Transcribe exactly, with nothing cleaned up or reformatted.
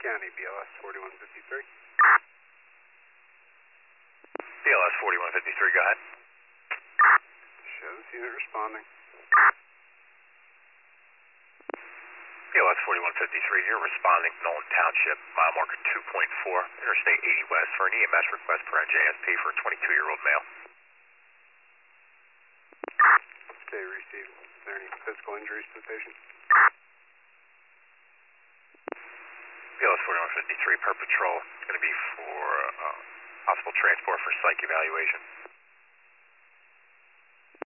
County, B L S forty-one fifty-three. B L S forty-one fifty-three, go ahead. Shows unit responding. B L S forty-one fifty-three, you're responding, Nolan Township, mile marker two point four, Interstate eighty West for an E M S request for N J S P for a twenty-two-year-old male. Okay, received. Is there any physical injuries to the patient? B L S forty-one fifty-three per patrol. It's going to be for uh, possible transport for psych evaluation.